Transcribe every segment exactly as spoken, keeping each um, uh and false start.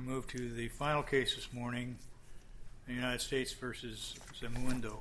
We move to the final case this morning, the United States versus Zamundo.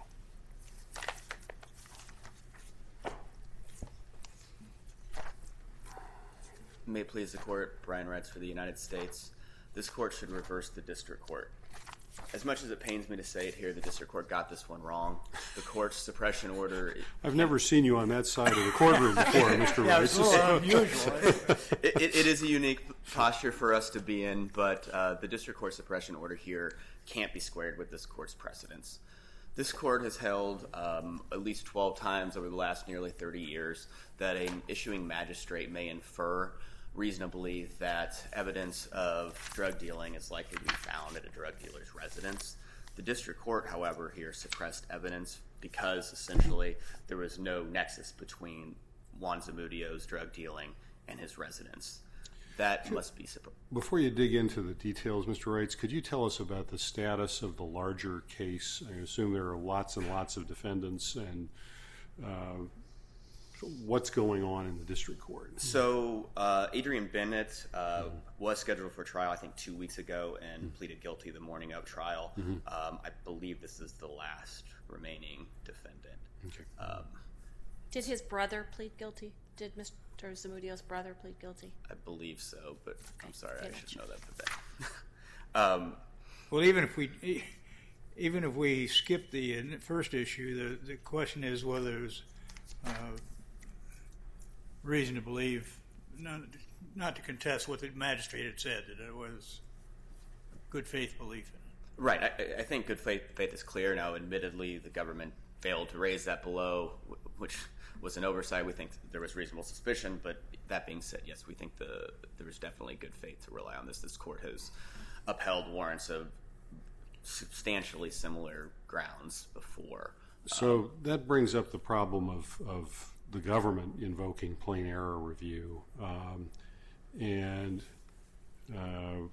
May it please the Court, Brian Retz for the United States. This Court should reverse the District Court. As much as it pains me to say it here, the District Court got this one wrong. The Court's suppression order... I've never seen you on that side of the courtroom before, Mister Yeah, Retz. it's a little unusual. it, it, it is a unique posture for us to be in, but uh, the District Court suppression order here can't be squared with this Court's precedents. This Court has held um, at least twelve times over the last nearly thirty years that an issuing magistrate may infer reasonably that evidence of drug dealing is likely to be found at a drug dealer's residence. The District Court, however, here suppressed evidence because essentially there was no nexus between Juan Zamudio's drug dealing and his residence. That must be suppressed. Before you dig into the details, Mister Reitz, could you tell us about the status of the larger case? I assume there are lots and lots of defendants, and uh, what's going on in the District Court? So uh, Adrian Bennett uh, mm-hmm. was scheduled for trial, I think, two weeks ago and mm-hmm. pleaded guilty the morning of trial. Mm-hmm. um, I believe this is the last remaining defendant. Okay. Um, Did his brother plead guilty? Did Mister Zamudio's brother plead guilty? I believe so, but I'm sorry, I should know that for that. um, well, even if we even if we skip the first issue, the, the question is whether there's uh, reason to believe, not, not to contest what the magistrate had said, that it was good faith belief in it. Right. I, I think good faith, faith is clear now. Admittedly, the government failed to raise that below, which was an oversight. We think there was reasonable suspicion, but that being said, yes, we think the there was definitely good faith to rely on this. This court has upheld warrants of substantially similar grounds before. So um, that brings up the problem of, of the government invoking plain error review, um, and uh,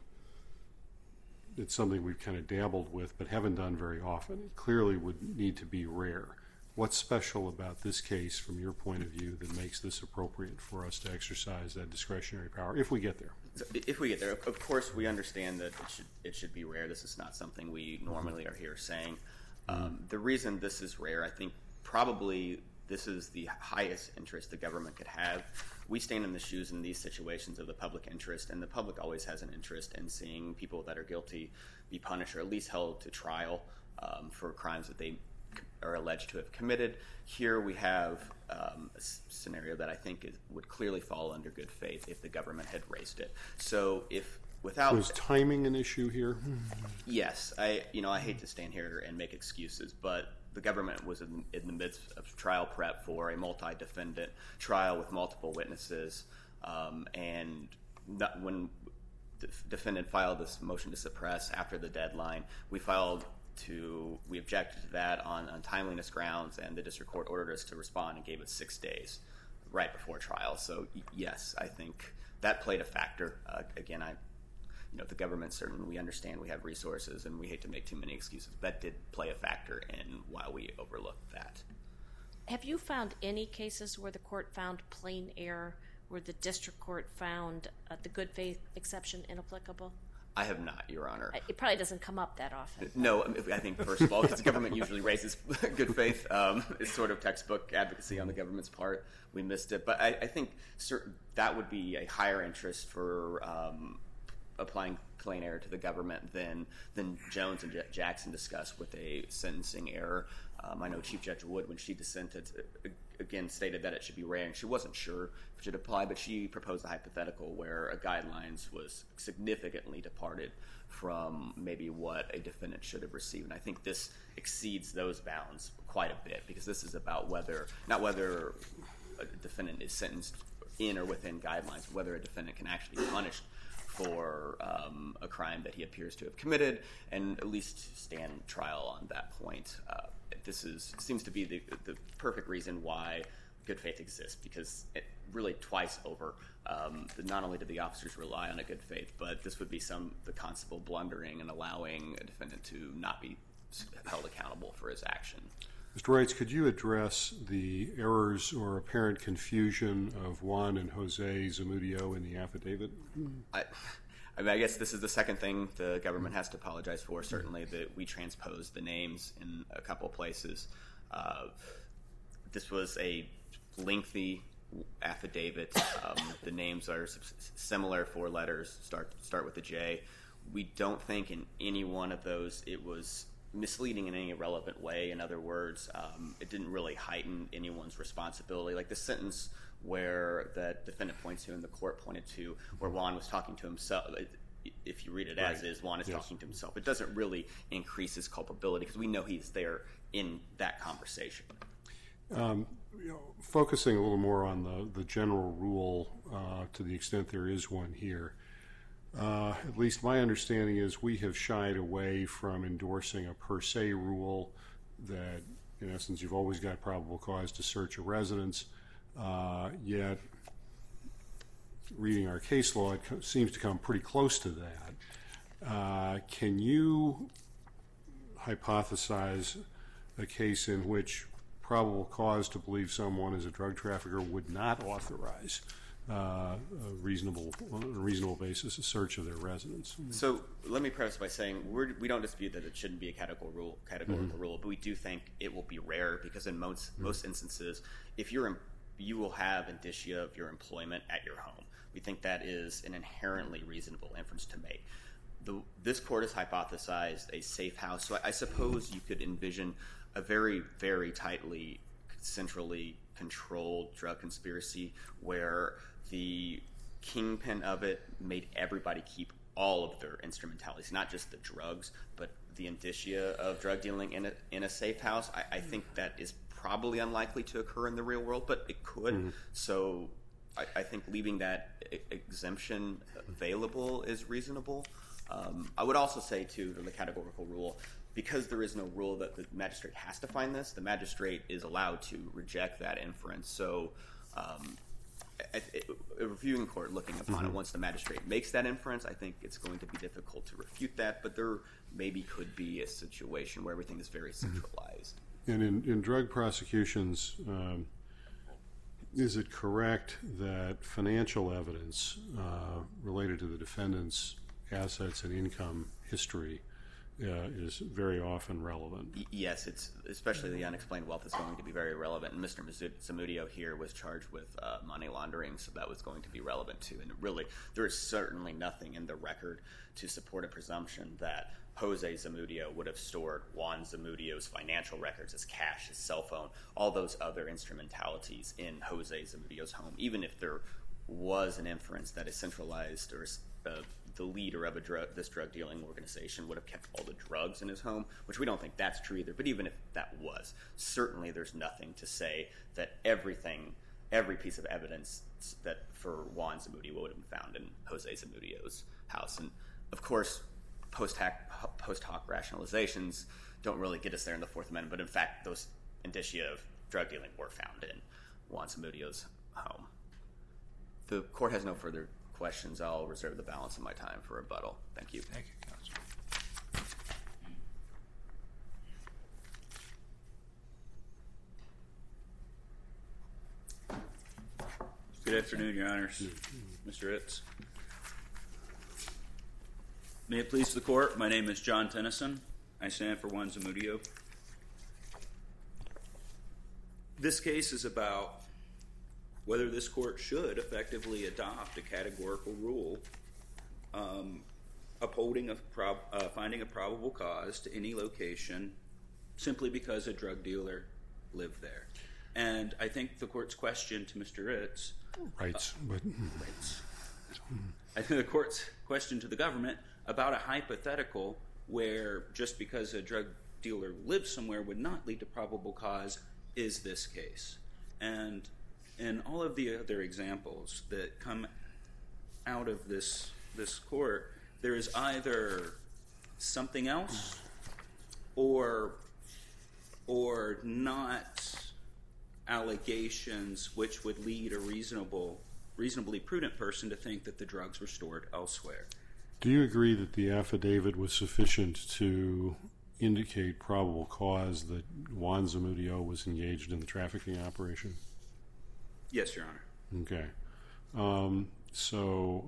it's something we've kind of dabbled with but haven't done very often. It clearly would need to be rare. What's special about this case from your point of view that makes this appropriate for us to exercise that discretionary power, if we get there? If we get there, of course we understand that it should, it should be rare. This is not something we normally are here saying. Um, the reason this is rare, I think probably this is the highest interest the government could have. We stand in the shoes in these situations of the public interest, and the public always has an interest in seeing people that are guilty be punished or at least held to trial um, for crimes that they are alleged to have committed. Here we have um, a scenario that I think is, would clearly fall under good faith if the government had raised it. So if without... Was timing an issue here? Yes. I, you know, I hate to stand here and make excuses, but the government was in, in the midst of trial prep for a multi-defendant trial with multiple witnesses, um, and not, when the defendant filed this motion to suppress after the deadline, we filed to, we objected to that on, on timeliness grounds, and the district court ordered us to respond and gave us six days right before trial. So yes, I think that played a factor. Uh, again, I, you know, the government, certainly we understand we have resources and we hate to make too many excuses. That did play a factor in why we overlooked that. Have you found any cases where the court found plain error, where the district court found uh, the good faith exception inapplicable? I have not, Your Honor. It probably doesn't come up that often. No, I think, first of all, because the government usually raises good faith. Um, it's sort of textbook advocacy on the government's part. We missed it. But I, I think certain, that would be a higher interest for um, applying plain error to the government than than Jones and J- Jackson discussed with a sentencing error. Um, I know Chief Judge Wood, when she dissented, again stated that it should be rare, and she wasn't sure if it should apply, but she proposed a hypothetical where a guidelines was significantly departed from maybe what a defendant should have received. And I think this exceeds those bounds quite a bit, because this is about whether, not whether a defendant is sentenced in or within guidelines, whether a defendant can actually be punished for um, a crime that he appears to have committed, and at least stand trial on that point. Uh, this is seems to be the, the perfect reason why good faith exists, because it really twice over, um, the, not only did the officers rely on a good faith, but this would be some the constable blundering and allowing a defendant to not be held accountable for his action. Mister Reitz, could you address the errors or apparent confusion of Juan and Jose Zamudio in the affidavit? I, I mean, I guess this is the second thing the government has to apologize for, certainly, that we transposed the names in a couple of places. Uh, this was a lengthy affidavit. Um, the names are similar, four letters, start start with a J. We don't think in any one of those it was misleading in any relevant way. In other words, um, it didn't really heighten anyone's responsibility. Like the sentence where the defendant points to and the court pointed to, where Juan was talking to himself, if you read it as Right. is, Juan is Yes. talking to himself. It doesn't really increase his culpability because we know he's there in that conversation. Um, you know, focusing a little more on the, the general rule, uh, to the extent there is one here, uh, at least my understanding is we have shied away from endorsing a per se rule that, in essence, you've always got probable cause to search a residence, uh, yet reading our case law, it co- seems to come pretty close to that. Uh, can you hypothesize a case in which probable cause to believe someone is a drug trafficker would not authorize uh, a reasonable, on a reasonable basis a search of their residence? So let me preface by saying we're, we don't dispute that it shouldn't be a categorical rule, categorical mm-hmm. rule, but we do think it will be rare because in most mm-hmm. most instances, if you're in, you will have indicia of your employment at your home. We think that is an inherently reasonable inference to make. The, this court has hypothesized a safe house, so I, I suppose you could envision a very, very tightly, centrally controlled drug conspiracy where the kingpin of it made everybody keep all of their instrumentalities, not just the drugs, but the indicia of drug dealing in a, in a safe house. I, I think that is probably unlikely to occur in the real world, but it could. Mm-hmm. So I, I think leaving that e- exemption available is reasonable. Um, I would also say, too, to the categorical rule, because there is no rule that the magistrate has to find this, the magistrate is allowed to reject that inference. So um, a, a reviewing court looking upon mm-hmm. it, once the magistrate makes that inference, I think it's going to be difficult to refute that, but there maybe could be a situation where everything is very centralized. And in, in drug prosecutions, um, is it correct that financial evidence uh, related to the defendant's assets and income history Uh, is very often relevant? Yes, it's especially the unexplained wealth is going to be very relevant. And Mister Zamudio here was charged with uh, money laundering, so that was going to be relevant too. And really, there is certainly nothing in the record to support a presumption that Jose Zamudio would have stored Juan Zamudio's financial records, his cash, his cell phone, all those other instrumentalities in Jose Zamudio's home, even if there was an inference that a centralized or uh, the leader of a drug, this drug dealing organization would have kept all the drugs in his home, which we don't think that's true either. But even if that was, certainly there's nothing to say that everything, every piece of evidence that for Juan Zamudio would have been found in Jose Zamudio's house. And of course, post hoc, post hoc rationalizations don't really get us there in the Fourth Amendment. But in fact, those indicia of drug dealing were found in Juan Zamudio's home. The court has no further questions. I'll reserve the balance of my time for rebuttal. Thank you. Thank you, Counsel. Good afternoon, Your Honors. Mister Ritz. May it please the Court, my name is John Tennyson. I stand for Juan Zamudio. This case is about whether this court should effectively adopt a categorical rule um, upholding a prob- uh, finding a probable cause to any location simply because a drug dealer lived there. And I think the court's question to Mister Ritz... Rights. Uh, but... rights. I think the court's question to the government about a hypothetical where just because a drug dealer lives somewhere would not lead to probable cause is this case. And in all of the other examples that come out of this this court, there is either something else or or not allegations which would lead a reasonable, reasonably prudent person to think that the drugs were stored elsewhere. Do you agree that the affidavit was sufficient to indicate probable cause that Juan Zamudio was engaged in the trafficking operation? Yes, Your Honor. Okay. Um, so I,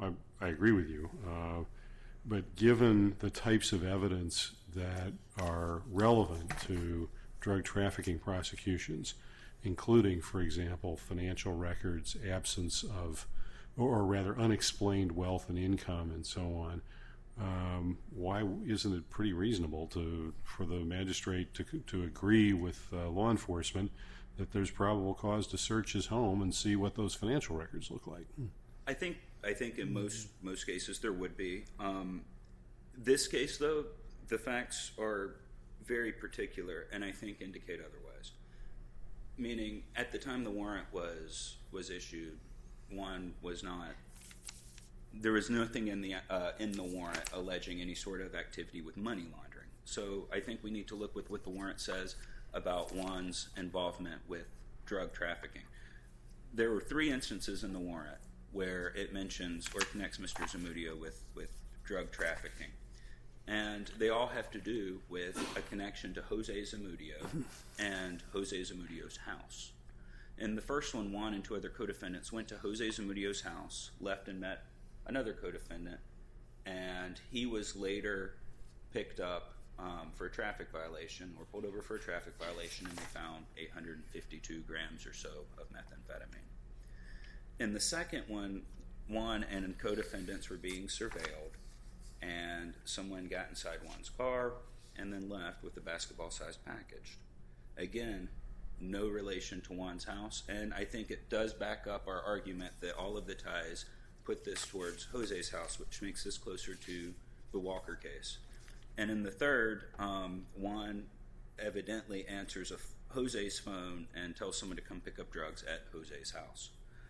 I agree with you. Uh, but given the types of evidence that are relevant to drug trafficking prosecutions, including, for example, financial records, absence of, or rather unexplained wealth and income and so on, um, why isn't it pretty reasonable to for the magistrate to, to agree with uh, law enforcement that there's probable cause to search his home and see what those financial records look like? I think I think in most most cases there would be. Um, this case, though, the facts are very particular, and I think indicate otherwise. Meaning, at the time the warrant was was issued, one was not. There was nothing in the uh, in the warrant alleging any sort of activity with money laundering. So I think we need to look with what the warrant says about Juan's involvement with drug trafficking. There were three instances in the warrant where it mentions or connects Mister Zamudio with, with drug trafficking. And they all have to do with a connection to Jose Zamudio and Jose Zamudio's house. In the first one, Juan and two other co-defendants went to Jose Zamudio's house, left and met another co-defendant, and he was later picked up um, for a traffic violation or pulled over for a traffic violation, and they found eight hundred fifty-two grams or so of methamphetamine. In the second one, Juan and co-defendants were being surveilled, and someone got inside Juan's car and then left with a basketball-sized package. Again, no relation to Juan's house, and I think it does back up our argument that all of the ties put this towards Jose's house, which makes this closer to the Walker case. And in the third, um, Juan evidently answers a Jose's phone and tells someone to come pick up drugs at Jose's house.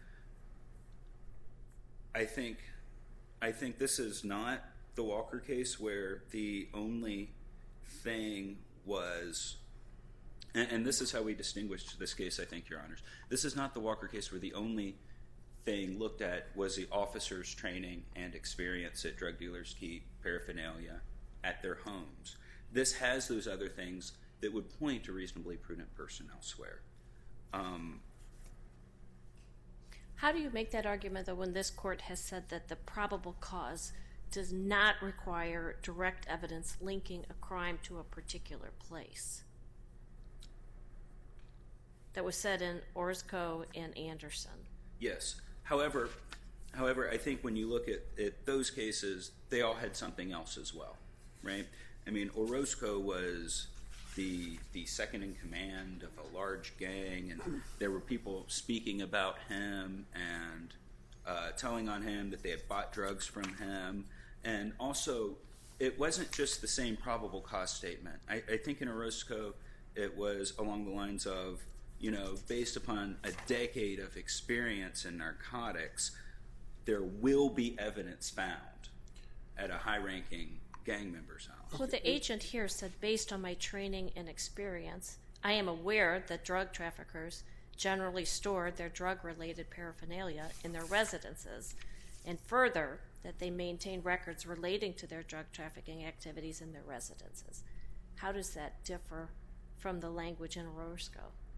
I think, I think this is not the Walker case where the only thing was, and, and this is how we distinguished this case, I think, Your Honors. This is not the Walker case where the only thing looked at was the officers' training and experience at drug dealers keep paraphernalia at their homes. This has those other things that would point to reasonably prudent person elsewhere. Um, How do you make that argument, though, when this court has said that the probable cause does not require direct evidence linking a crime to a particular place? That was said in Orozco and Anderson. Yes. However, however, I think when you look at, at those cases, they all had something else as well, right? I mean, Orozco was the the second in command of a large gang, and there were people speaking about him and uh, telling on him that they had bought drugs from him. And also, it wasn't just the same probable cause statement. I, I think in Orozco, it was along the lines of, you know, based upon a decade of experience in narcotics, there will be evidence found at a high-ranking gang member's house. Well, the agent here said, based on my training and experience, I am aware that drug traffickers generally store their drug-related paraphernalia in their residences, and further, that they maintain records relating to their drug trafficking activities in their residences. How does that differ from the language in Orozco?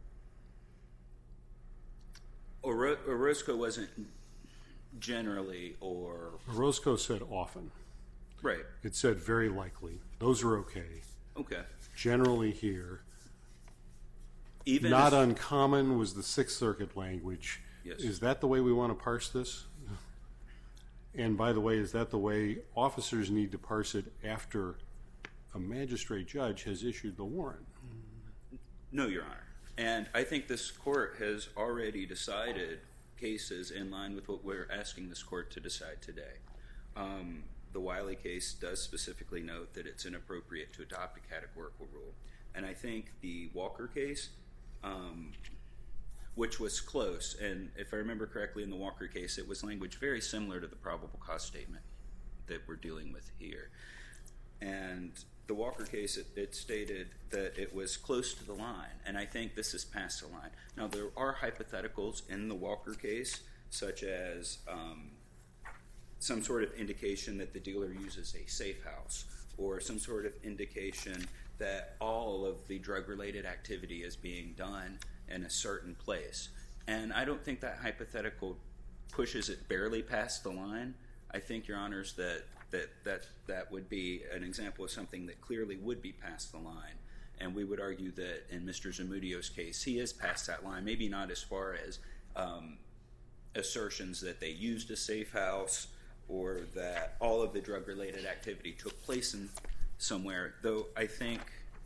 Oro- Orozco wasn't generally or... Orozco said often. Right. It said very likely. Those are okay. Okay. Generally here. Even Not as, uncommon was the Sixth Circuit language. Yes. Is that the way we want to parse this? And by the way, is that the way officers need to parse it after a magistrate judge has issued the warrant? No, Your Honor. And I think this court has already decided cases in line with what we're asking this court to decide today. Um, the Wiley case does specifically note that it's inappropriate to adopt a categorical rule. And I think the Walker case, um, which was close, and if I remember correctly in the Walker case, it was language very similar to the probable cause statement that we're dealing with here. And the Walker case, it, it stated that it was close to the line, and I think this is past the line. Now, there are hypotheticals in the Walker case, such as um, some sort of indication that the dealer uses a safe house, or some sort of indication that all of the drug-related activity is being done in a certain place. And I don't think that hypothetical pushes it barely past the line. I think, Your Honors, that that that that would be an example of something that clearly would be past the line. And we would argue that in Mister Zamudio's case, he is past that line, maybe not as far as um, assertions that they used a safe house or that all of the drug-related activity took place in somewhere, though I think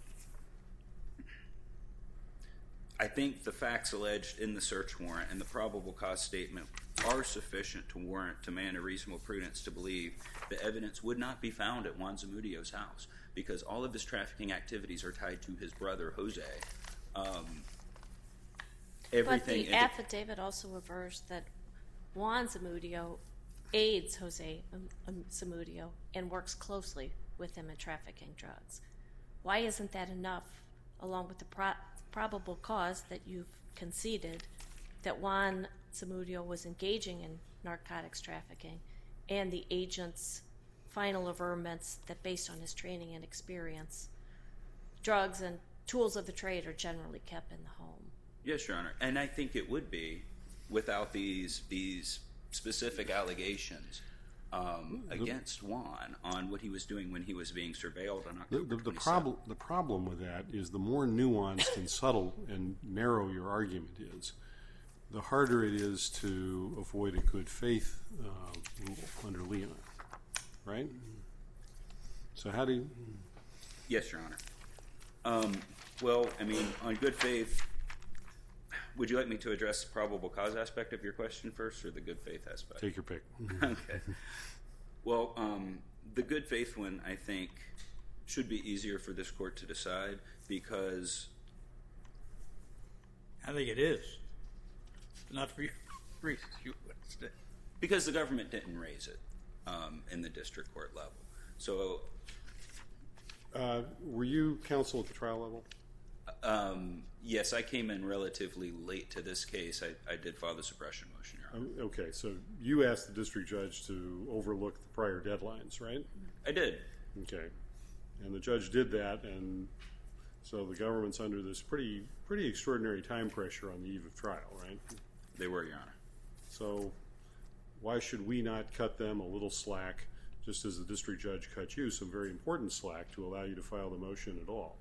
I think the facts alleged in the search warrant and the probable cause statement are sufficient to warrant to man a reasonable prudence to believe the evidence would not be found at Juan Zamudio's house, because all of his trafficking activities are tied to his brother, Jose. Um, everything but the affidavit also refers that Juan Zamudio aids Jose Zamudio and works closely with him in trafficking drugs. Why isn't that enough, along with the pro- probable cause that you've conceded that Juan Zamudio was engaging in narcotics trafficking and the agent's final averments that, based on his training and experience, drugs and tools of the trade are generally kept in the home? Yes, Your Honor, and I think it would be without these these specific allegations um, against Juan on what he was doing when he was being surveilled on October the, the, the problem the problem with that is the more nuanced and subtle and narrow your argument is, the harder it is to avoid a good faith uh, rule under Leon, right? So how do you... Yes, Your Honor. Um, well, I mean, on good faith, would you like me to address the probable cause aspect of your question first, or the good faith aspect? Take your pick. Okay. Well, um, the good faith one, I think, should be easier for this court to decide because... I think it is. Not for you. Reasons you would say. Because the government didn't raise it um, in the district court level. So... Uh, were you counsel at the trial level? Um, yes, I came in relatively late to this case. I, I did file the suppression motion, Your Honor. Um, okay, so you asked the district judge to overlook the prior deadlines, right? I did. Okay, and the judge did that, and so the government's under this pretty pretty extraordinary time pressure on the eve of trial, right? They were, Your Honor. So why should we not cut them a little slack, just as the district judge cut you some very important slack to allow you to file the motion at all?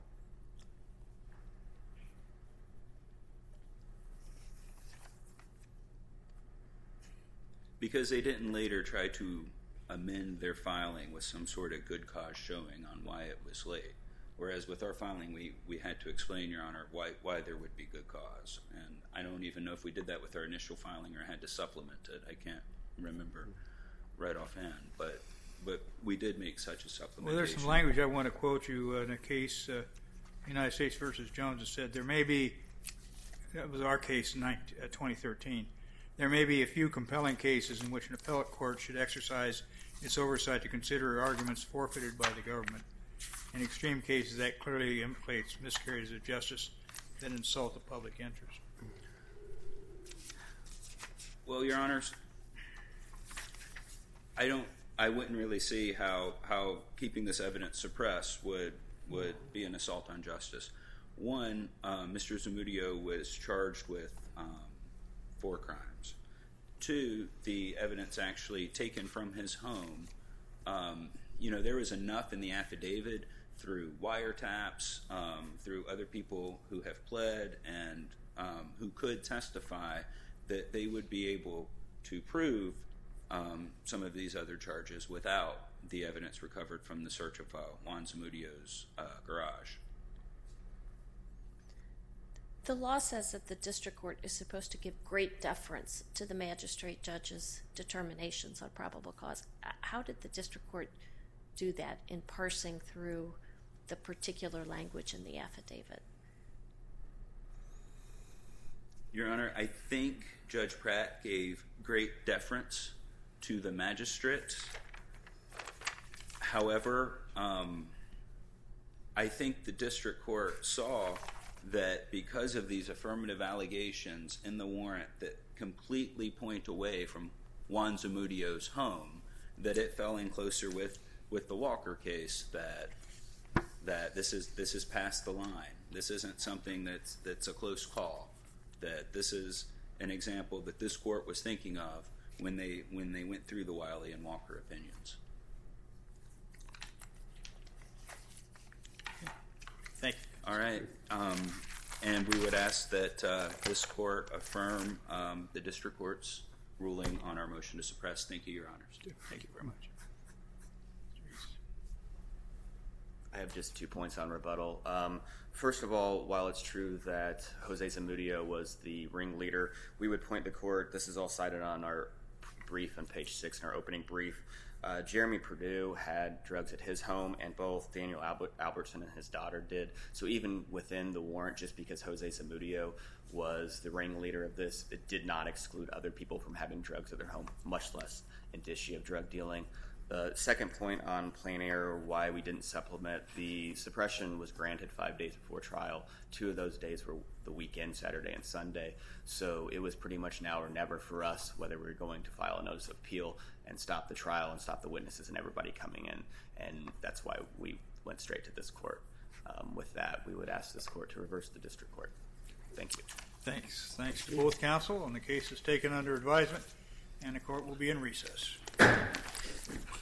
Because they didn't later try to amend their filing with some sort of good cause showing on why it was late. Whereas with our filing, we, we had to explain, Your Honor, why why there would be good cause. And I don't even know if we did that with our initial filing or had to supplement it. I can't remember right offhand. But but we did make such a supplementation. Well, there's some language I want to quote you uh, in a case, uh, United States versus Jones, that said there may be, that was our case in twenty thirteen, there may be a few compelling cases in which an appellate court should exercise its oversight to consider arguments forfeited by the government. In extreme cases, that clearly implicates miscarriages of justice that insult the public interest. Well, Your Honors, I don't. I wouldn't really see how how keeping this evidence suppressed would would be an assault on justice. One, uh, Mister Zamudio was charged with um, four crimes. Two, the evidence actually taken from his home. Um, you know, there was enough in the affidavit through wiretaps, um, through other people who have pled and um, who could testify that they would be able to prove um, some of these other charges without the evidence recovered from the search of uh, Juan Zamudio's uh, garage. The law says that the district court is supposed to give great deference to the magistrate judge's determinations on probable cause. How did the district court do that in parsing through the particular language in the affidavit? Your Honor, I think Judge Pratt gave great deference to the magistrate. However, um, I think the district court saw that because of these affirmative allegations in the warrant that completely point away from Juan Zamudio's home, that it fell in closer with, with the Walker case, that that this is this is past the line. This isn't something that's that's a close call. That this is an example that this court was thinking of when they when they went through the Wiley and Walker opinions. Thank you. All right. Um, and we would ask that uh, this court affirm um, the district court's ruling on our motion to suppress. Thank you, Your Honors. Thank you very much. I have just two points on rebuttal. Um, first of all, while it's true that Jose Zamudio was the ringleader, we would point the court, this is all cited on our brief on page six in our opening brief, uh, Jeremy Perdue had drugs at his home, and both Daniel Albert, Albertson and his daughter did. So even within the warrant, just because Jose Zamudio was the ringleader of this, it did not exclude other people from having drugs at their home, much less indicia of drug dealing. The second point on plain error, why we didn't supplement, the suppression was granted five days before trial. Two of those days were the weekend, Saturday and Sunday. So it was pretty much now or never for us whether we were going to file a notice of appeal and stop the trial and stop the witnesses and everybody coming in. And that's why we went straight to this court. Um, with that, we would ask this court to reverse the district court. Thank you. Thanks. Thanks to both counsel, and the case is taken under advisement, and the court will be in recess.